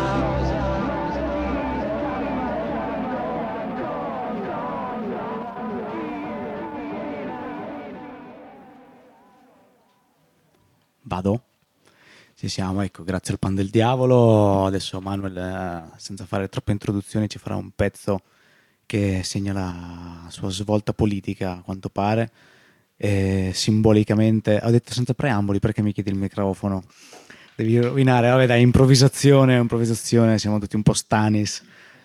Vado? Ci siamo, ecco, grazie al Pan del Diavolo. Adesso Manuel, eh, senza fare troppe introduzioni, ci farà un pezzo che segna la sua svolta politica, a quanto pare, e simbolicamente. Ho detto senza preamboli, perché mi chiedi il microfono? Devi rovinare, vabbè dai, improvvisazione, improvvisazione, siamo tutti un po' stanis.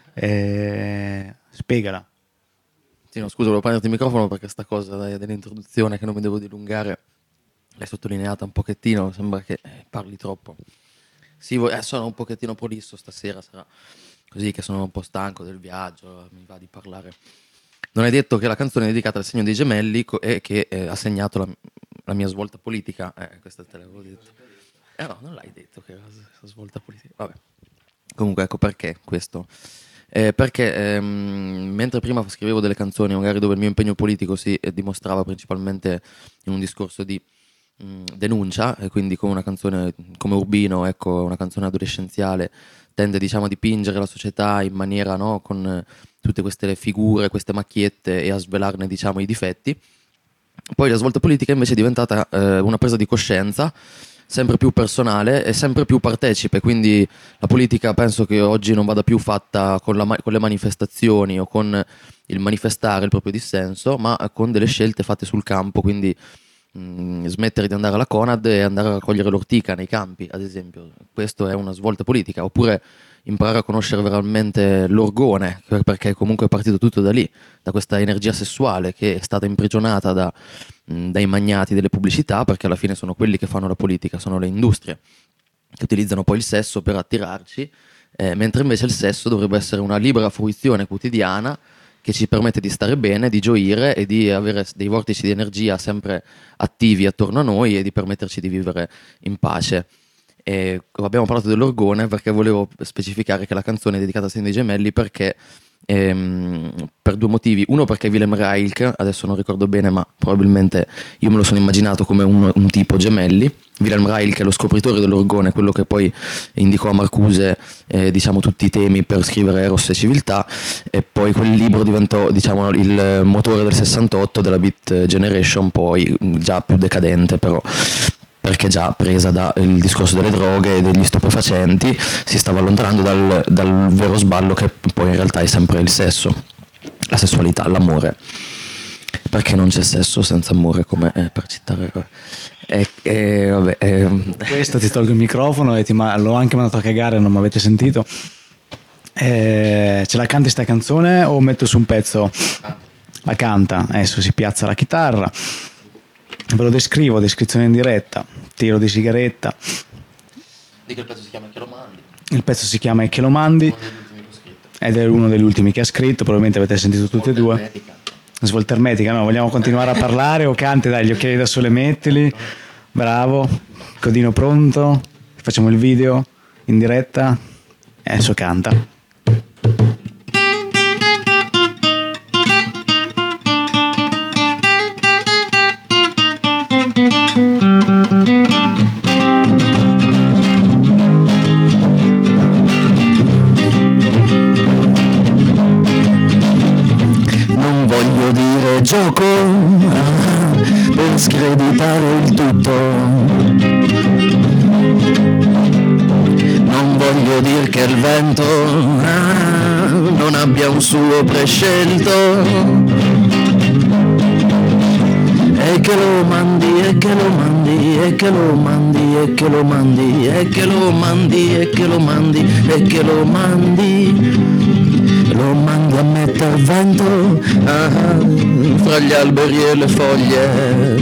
E... spiegala. Sì, no, scusa, volevo prenderti il microfono perché sta cosa dai, dell'introduzione che non mi devo dilungare l'hai sottolineata un pochettino, sembra che eh, parli troppo. Sì, vo- eh, sono un pochettino prolisso stasera, sarà così che sono un po' stanco del viaggio, mi va di parlare. Non hai detto che la canzone è dedicata al segno dei gemelli co- e che eh, ha segnato la, la mia svolta politica. Eh, questa te l'avevo detto. Eh no, non l'hai detto che era la svolta politica. Vabbè. Comunque ecco perché questo. Eh, perché ehm, mentre prima scrivevo delle canzoni magari dove il mio impegno politico si eh, dimostrava principalmente in un discorso di mh, denuncia, e quindi come una canzone come Urbino, ecco, una canzone adolescenziale tende diciamo a dipingere la società in maniera, no, con eh, tutte queste figure, queste macchiette, e a svelarne diciamo i difetti. Poi la svolta politica invece è diventata eh, una presa di coscienza sempre più personale e sempre più partecipe, quindi la politica penso che oggi non vada più fatta con, la, con le manifestazioni o con il manifestare il proprio dissenso, ma con delle scelte fatte sul campo, quindi mh, smettere di andare alla Conad e andare a raccogliere l'ortica nei campi, ad esempio. Questo è una svolta politica. Oppure imparare a conoscere veramente l'orgone, perché comunque è partito tutto da lì, da questa energia sessuale che è stata imprigionata da, mh, dai magnati delle pubblicità, perché alla fine sono quelli che fanno la politica, sono le industrie che utilizzano poi il sesso per attirarci, eh, mentre invece il sesso dovrebbe essere una libera fruizione quotidiana che ci permette di stare bene, di gioire e di avere dei vortici di energia sempre attivi attorno a noi e di permetterci di vivere in pace. E abbiamo parlato dell'orgone perché volevo specificare che la canzone è dedicata al segno dei gemelli perché ehm, per due motivi. Uno, perché Wilhelm Reich, adesso non ricordo bene ma probabilmente io me lo sono immaginato come un, un tipo gemelli. Wilhelm Reich è lo scopritore dell'orgone, quello che poi indicò a Marcuse eh, diciamo tutti i temi per scrivere Eros e Civiltà, e poi quel libro diventò diciamo il motore del sessantotto della Beat Generation, poi già più decadente però, perché già presa dal discorso delle droghe e degli stupefacenti si stava allontanando dal, dal vero sballo che poi in realtà è sempre il sesso, la sessualità, l'amore, perché non c'è sesso senza amore, come eh, per citare e, e, vabbè, e... questo ti tolgo il microfono e ti ma- l'ho anche mandato a cagare, non mi avete sentito. Eh, ce la canti sta canzone o metto su un pezzo? La canta, adesso si piazza la chitarra. Ve lo descrivo, descrizione in diretta, tiro di sigaretta. Dico il pezzo si chiama E che lo mandi. Il pezzo si chiama E che lo mandi ed è uno degli ultimi che ha scritto, probabilmente avete sentito tutti e due. Svolta ermetica, no, vogliamo continuare a parlare o canti? Dai, gli occhiali da sole mettili, bravo, codino pronto, facciamo il video in diretta e adesso canta. Gioco ah, per screditare il tutto. Non voglio dire che il vento ah, non abbia un suo prescelto. E che lo mandi, e che lo mandi, e che lo mandi, e che lo mandi, e che lo mandi, e che lo mandi, e che lo mandi. Lo mandi a mettere vento ah, fra gli alberi e le foglie.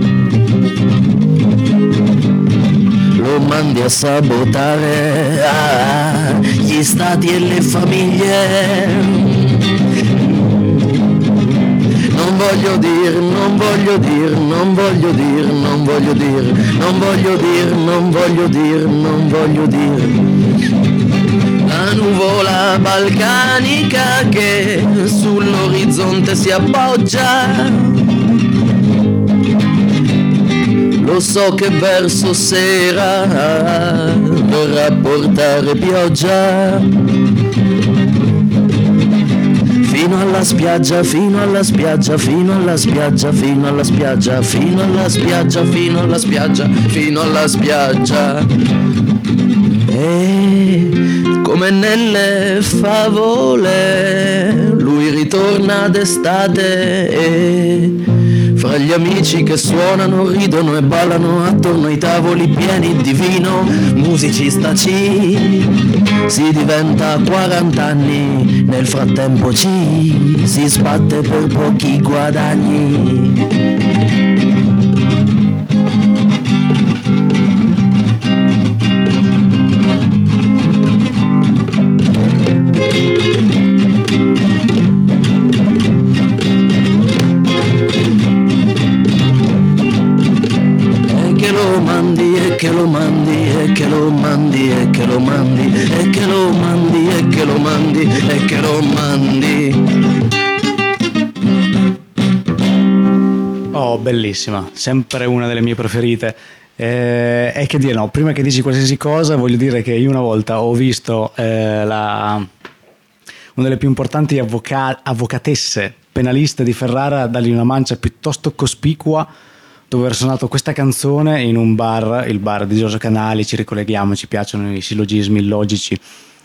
Lo mandi a sabotare ah, gli stati e le famiglie. Non voglio dire, non voglio dire, non voglio dire, non voglio dire, non voglio dire, non voglio dire, non voglio dire. La nuvola balcanica che sull'orizzonte si appoggia. Lo so che verso sera vorrà portare pioggia. Fino alla spiaggia, fino alla spiaggia, fino alla spiaggia, fino alla spiaggia, fino alla spiaggia, fino alla spiaggia, fino alla spiaggia. E come nelle favole. Lui ritorna d'estate e fra gli amici che suonano, ridono e ballano attorno ai tavoli pieni di vino, musicista ci si diventa quaranta anni, nel frattempo ci si sbatte per pochi guadagni. Che lo mandi e che lo mandi e che lo mandi e che lo mandi e che lo mandi e che lo mandi. Oh, bellissima, sempre una delle mie preferite. Eh, e che dire, no, prima che dici qualsiasi cosa voglio dire che io una volta ho visto eh, la, una delle più importanti avvoca- avvocatesse penaliste di Ferrara dargli una mancia piuttosto cospicua, dove era suonato questa canzone in un bar, il bar di Giorgio Canali. Ci ricolleghiamo, ci piacciono i sillogismi illogici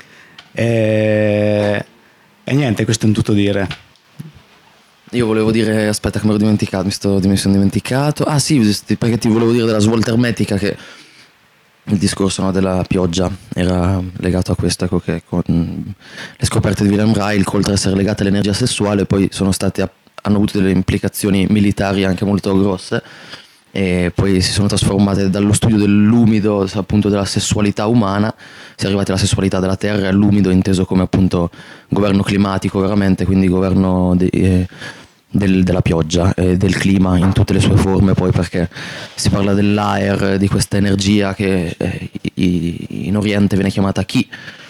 e, e niente, questo è un tutto dire. Io volevo dire, aspetta che mi ero dimenticato, mi, sto, mi sono dimenticato. Ah sì, perché ti volevo dire della svolta ermetica, che il discorso, no, della pioggia era legato a questo, ecco, che con le scoperte di Wilhelm Reich, oltre ad essere legate all'energia sessuale, poi sono state a hanno avuto delle implicazioni militari anche molto grosse, e poi si sono trasformate dallo studio dell'umido, appunto della sessualità umana, si è arrivati alla sessualità della terra, e all'umido inteso come appunto governo climatico veramente, quindi governo de, eh, del, della pioggia e del clima in tutte le sue forme, poi perché si parla dell'aer, di questa energia che eh, in Oriente viene chiamata Chi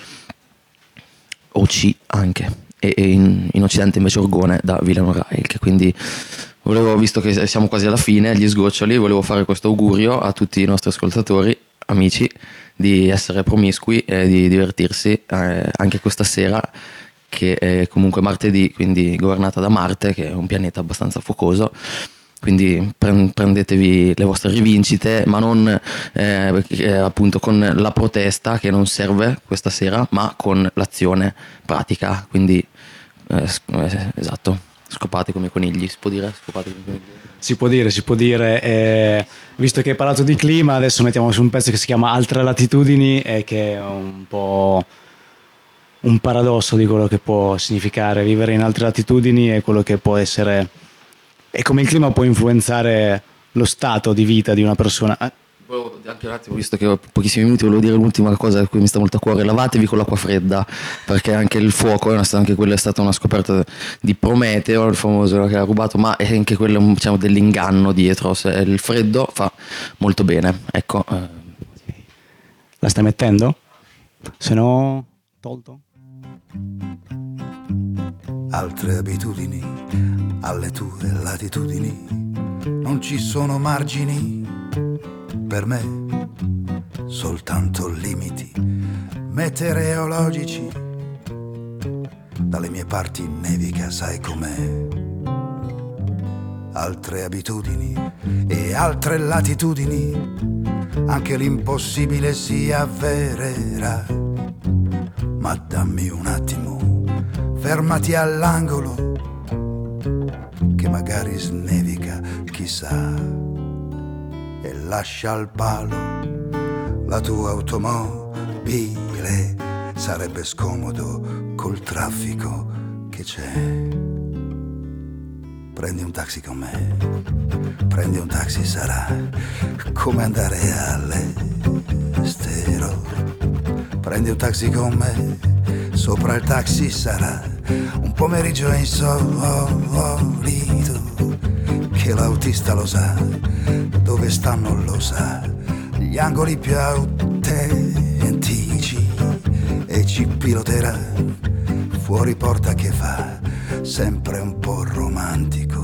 o Chi anche, e in, in Occidente invece orgone da Wilhelm Reich. Quindi volevo, visto che siamo quasi alla fine, agli sgoccioli, volevo fare questo augurio a tutti i nostri ascoltatori, amici, di essere promiscui e di divertirsi eh, anche questa sera, che è comunque martedì, quindi governata da Marte, che è un pianeta abbastanza focoso. Quindi prendetevi le vostre rivincite, ma non eh, eh, appunto con la protesta, che non serve questa sera, ma con l'azione pratica. Quindi eh, esatto, scopate come conigli, si può dire? Scopate come conigli. Si può dire, si può dire. Eh, visto che hai parlato di clima, adesso mettiamo su un pezzo che si chiama Altre latitudini, e che è un po' un paradosso di quello che può significare vivere in altre latitudini e quello che può essere, e come il clima può influenzare lo stato di vita di una persona. Volevo anche un attimo, visto che ho pochissimi minuti, volevo dire l'ultima cosa che mi sta molto a cuore: lavatevi con l'acqua fredda, perché anche il fuoco, anche quella è stata una scoperta di Prometeo, il famoso che ha rubato, ma è anche quello, diciamo, dell'inganno dietro. Se il freddo fa molto bene, ecco. La stai mettendo? Se no, tolto. Altre abitudini alle tue latitudini, non ci sono margini per me, soltanto limiti meteorologici. Dalle mie parti nevica, sai com'è. Altre abitudini e altre latitudini, anche l'impossibile si avvererà. Ma dammi un attimo, fermati all'angolo, che magari snevica, chissà, e lascia al palo la tua automobile. Sarebbe scomodo col traffico che c'è. Prendi un taxi con me, prendi un taxi, sarà come andare all'estero. Prendi un taxi con me, sopra il taxi sarà un pomeriggio insolito, che l'autista lo sa, dove stanno lo sa, gli angoli più autentici, e ci piloterà fuori porta, che fa sempre un po' romantico.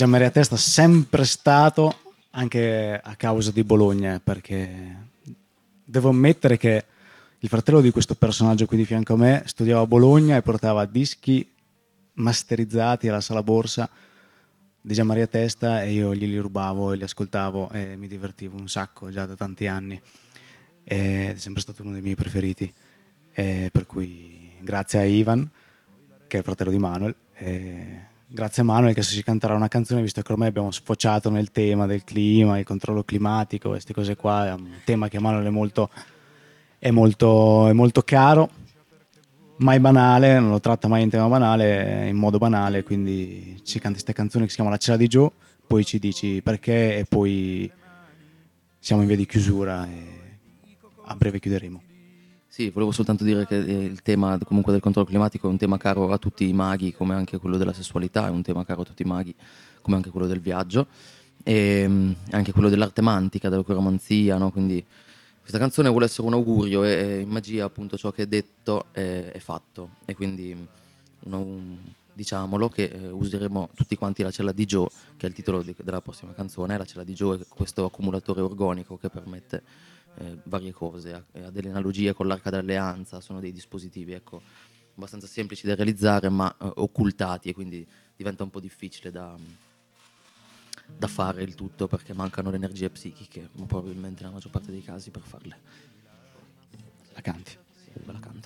Gianmaria Testa sempre stato, anche a causa di Bologna, perché devo ammettere che il fratello di questo personaggio qui di fianco a me studiava a Bologna e portava dischi masterizzati alla sala borsa di Gianmaria Testa e io glieli rubavo e li ascoltavo e mi divertivo un sacco già da tanti anni. È sempre stato uno dei miei preferiti, e per cui grazie a Ivan, che è il fratello di Manuel, e grazie a Manuel che se ci canterà una canzone, visto che ormai abbiamo sfociato nel tema del clima, il controllo climatico, queste cose qua, è un tema che a Manuel è molto, è molto, è molto caro, mai banale, non lo tratta mai in tema banale, in modo banale, quindi ci canti queste canzoni che si chiama La cella di Joe, poi ci dici perché e poi siamo in via di chiusura e a breve chiuderemo. Sì, volevo soltanto dire che il tema comunque del controllo climatico è un tema caro a tutti i maghi, come anche quello della sessualità, è un tema caro a tutti i maghi, come anche quello del viaggio, e anche quello dell'arte mantica, della chiromanzia, no? Quindi questa canzone vuole essere un augurio e in magia appunto ciò che è detto è, è fatto, e quindi un, un, diciamolo che eh, useremo tutti quanti la cella di Joe, che è il titolo di, della prossima canzone. La cella di Joe è questo accumulatore organico che permette eh, varie cose, ha, ha delle analogie con l'Arca d'Alleanza, sono dei dispositivi ecco, abbastanza semplici da realizzare ma eh, occultati, e quindi diventa un po' difficile da, da fare il tutto perché mancano le energie psichiche, ma probabilmente nella maggior parte dei casi per farle. La canti? Sì, ve la canto.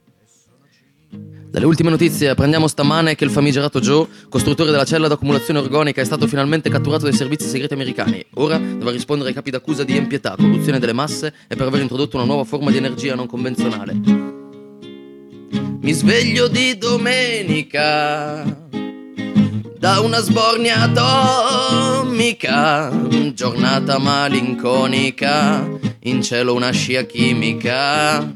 Dalle ultime notizie apprendiamo stamane che il famigerato Joe, costruttore della cella d'accumulazione organica, è stato finalmente catturato dai servizi segreti americani. Ora dovrà rispondere ai capi d'accusa di impietà, corruzione delle masse e per aver introdotto una nuova forma di energia non convenzionale. Mi sveglio di domenica da una sbornia atomica, giornata malinconica, in cielo una scia chimica.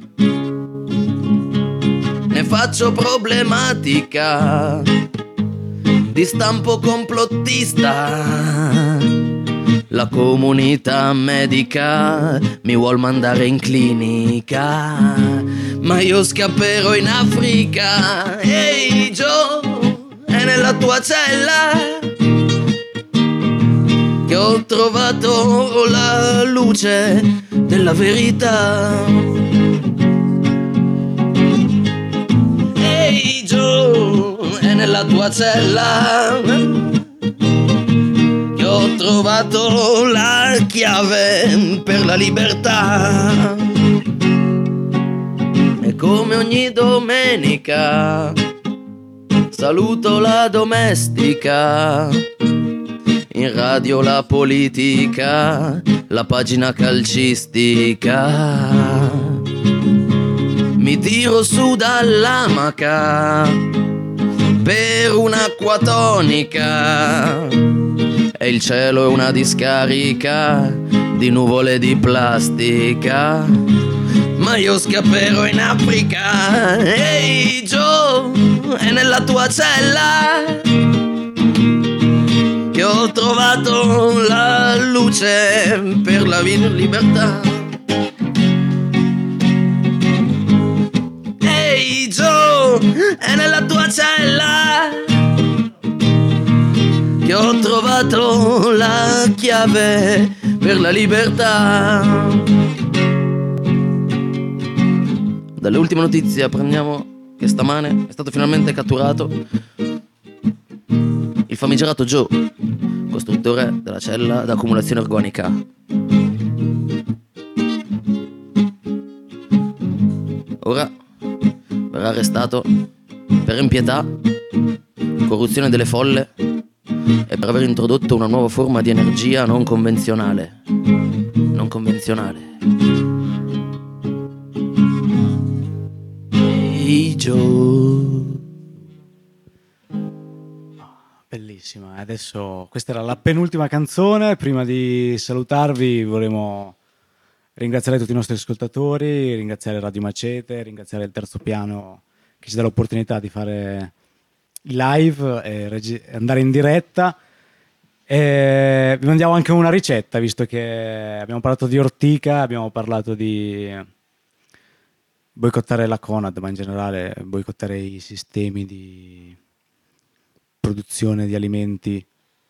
Ne faccio problematica di stampo complottista. La comunità medica mi vuol mandare in clinica, ma io scapperò in Africa. Ehi Joe, è nella tua cella che ho trovato la luce della verità. Ehi Joe, è nella tua cella che ho trovato la chiave per la libertà. E come ogni domenica saluto la domestica, in radio la politica, la pagina calcistica. Mi tiro su dall'amaca per un'acqua tonica e il cielo è una discarica di nuvole di plastica. Ma io scapperò in Africa. Ehi Joe, è nella tua cella che ho trovato la luce per la libertà. Ehi Joe, è nella tua cella che ho trovato la chiave per la libertà. Dalle ultime notizie apprendiamo che stamane è stato finalmente catturato il famigerato Joe, costruttore della cella d'accumulazione organica. Ora verrà arrestato per impietà, corruzione delle folle e per aver introdotto una nuova forma di energia non convenzionale. Non convenzionale. Hey Joe. Bellissima. Adesso questa era la penultima canzone. Prima di salutarvi vorremmo ringraziare tutti i nostri ascoltatori, ringraziare Radio Macete, ringraziare il Terzo Piano che ci dà l'opportunità di fare i live e reg- andare in diretta. E vi mandiamo anche una ricetta, visto che abbiamo parlato di ortica, abbiamo parlato di boicottare la Conad, ma in generale boicottare i sistemi di produzione di alimenti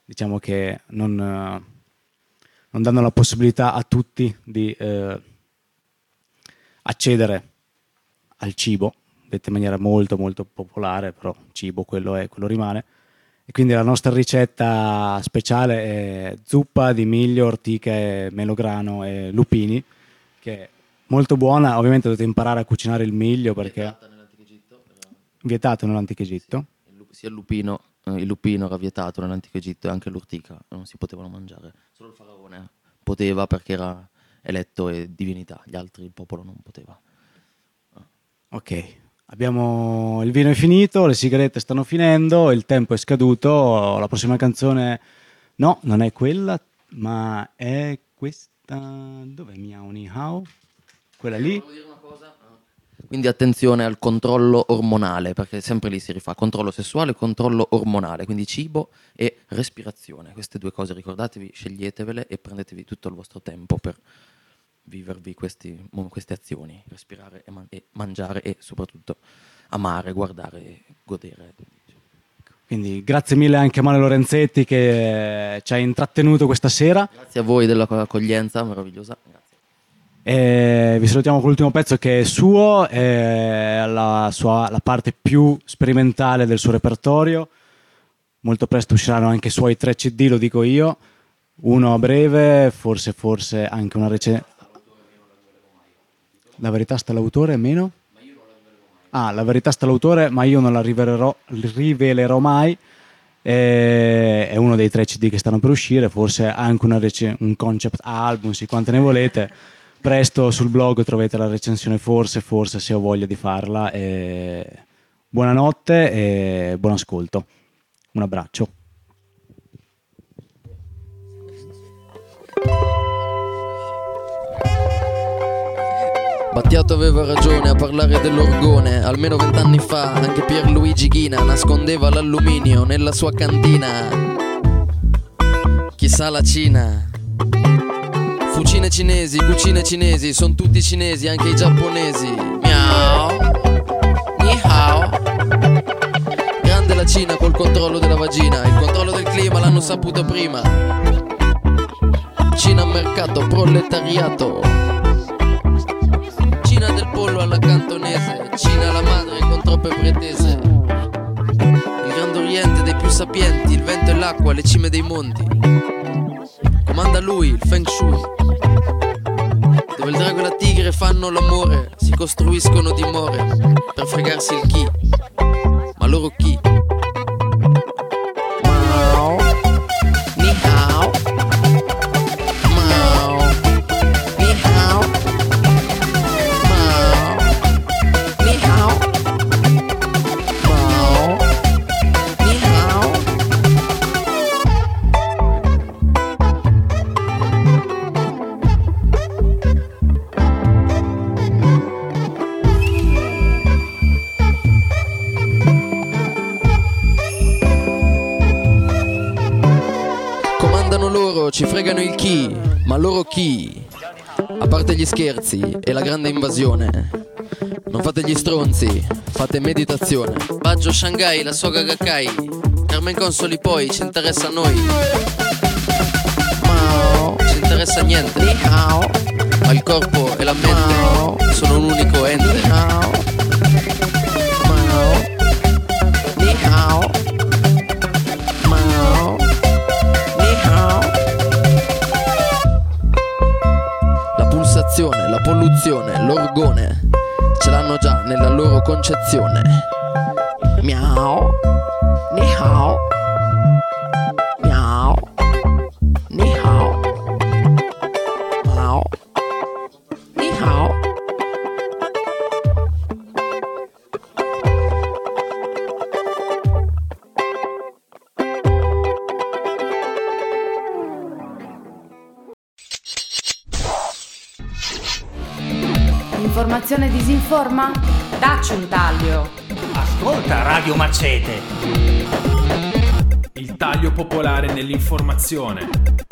diciamo che non, non danno la possibilità a tutti di eh, accedere al cibo, detto in maniera molto molto popolare, però cibo quello è, quello rimane. E quindi la nostra ricetta speciale è zuppa di miglio, ortiche, melograno e lupini, che è molto buona. Ovviamente dovete imparare a cucinare il miglio perché Vietata nell'antico Egitto, era... vietato nell'antico Egitto. Sì, sia il lupino, eh, il lupino era vietato nell'antico Egitto e anche l'ortica non si potevano mangiare. Solo il faraone poteva perché era eletto e divinità, gli altri il popolo non poteva. Ok. Abbiamo il vino è finito, le sigarette stanno finendo, il tempo è scaduto, la prossima canzone no, non è quella, ma è questa, dov'è Miao Ni Hao? Quella lì? Volevo dire una cosa? Quindi attenzione al controllo ormonale, perché sempre lì si rifà controllo sessuale e controllo ormonale, quindi cibo e respirazione, queste due cose ricordatevi, sceglietevele e prendetevi tutto il vostro tempo per vivervi questi, queste azioni, respirare e, man- e mangiare e soprattutto amare, guardare e godere. Quindi grazie mille anche a Male Lorenzetti che ci ha intrattenuto questa sera. Grazie a voi dell'accoglienza meravigliosa. Grazie. E vi salutiamo con l'ultimo pezzo che è suo, è la, sua, la parte più sperimentale del suo repertorio. Molto presto usciranno anche i suoi tre C D, lo dico io, uno a breve, forse forse anche una recensione. La verità sta all'autore, meno? Ah, la verità sta all'autore, ma io non la rivelerò, rivelerò mai. E è uno dei tre C D che stanno per uscire, forse anche una rec- un concept album, sì, quante ne volete. Presto sul blog trovate la recensione, forse, forse se ho voglia di farla. E buonanotte e buon ascolto. Un abbraccio. Battiato aveva ragione a parlare dell'orgone. Almeno vent'anni fa anche Pierluigi Ghina nascondeva l'alluminio nella sua cantina. Chissà la Cina. Fucine cinesi, cucine cinesi, sono tutti cinesi, anche i giapponesi. Miao, ni hao. Grande la Cina col controllo della vagina. Il controllo del clima l'hanno saputo prima. Cina mercato, proletariato. Cina del pollo alla cantonese, Cina la madre con troppe pretese. Il Grande Oriente dei più sapienti, il vento e l'acqua, le cime dei monti. Comanda lui, il Feng Shui. Dove il drago e la tigre fanno l'amore, si costruiscono dimore per fregarsi il chi. Ma loro chi? Mao, ni hao. Mao, ni hao. Ci fregano il chi, ma loro chi? A parte gli scherzi e la grande invasione, non fate gli stronzi, fate meditazione. Baggio Shanghai, la Soga Gakkai, Carmen Consoli poi, ci interessa a noi. Mao, ci interessa niente. Ni hao. Ma il corpo e la mente Mao. Sono un unico ente. Ni hao. Mao. Ni hao. Mao. Ni hao. La polluzione, l'orgone ce l'hanno già nella loro concezione. Miao, ni hao. Miao, ni hao. Mao, ni hao. Informazione disinforma? Dacci un taglio. Ascolta Radio Macete. Il taglio popolare nell'informazione.